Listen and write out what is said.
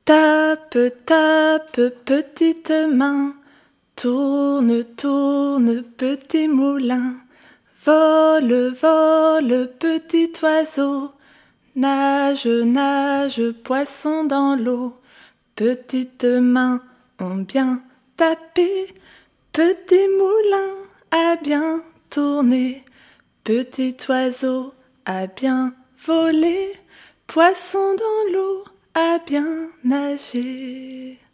Tape, tape, petite main, tourne, tourne, petit moulin. Vole, vole, petit oiseau, nage, nage, poisson dans l'eau. Petites mains ont bien tapé, petit moulin a bien tourné. Petit oiseau a bien volé, poisson dans l'eau a bien nagé.